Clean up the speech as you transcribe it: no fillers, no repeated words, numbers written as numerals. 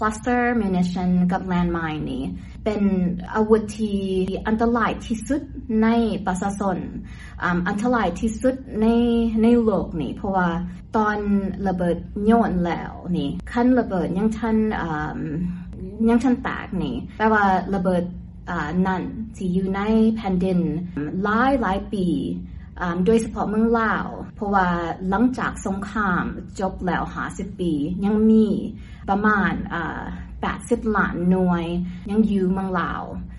cluster munition กับ landmine นี่เป็นอาวุธที่อันตรายที่สุดในประชาชนอันตรายที่สุดในโลกนี่เพราะว่าตอนระเบิดโยนแล้วนี่ขั้นระเบิดยังทันแตกนี่แปลว่าระเบิดนั่นที่อยู่ในแผ่นดินหลายปีโดยเฉพาะเมืองลาวเพราะว่าหลังจากสงครามจบแล้ว50 ปียังมีประมาณ80 ล้านหน่วยยังอยู่เมืองลาว